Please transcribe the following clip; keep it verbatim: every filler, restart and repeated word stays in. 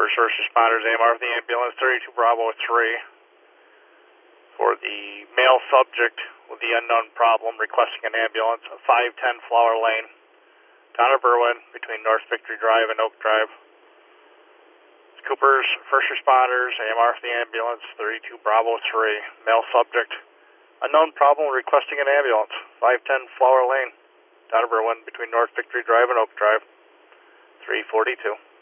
Coopers, first responders, A M R for the ambulance, thirty-two Bravo three. For the male subject with the unknown problem requesting an ambulance, five ten Flower Lane, town of Berwyn, between North Victory Drive and Oak Drive. Coopers, first responders, A M R for the ambulance, thirty-two Bravo three, male subject, unknown problem requesting an ambulance, five ten Flower Lane, town of Berwyn, between North Victory Drive and Oak Drive, three forty-two.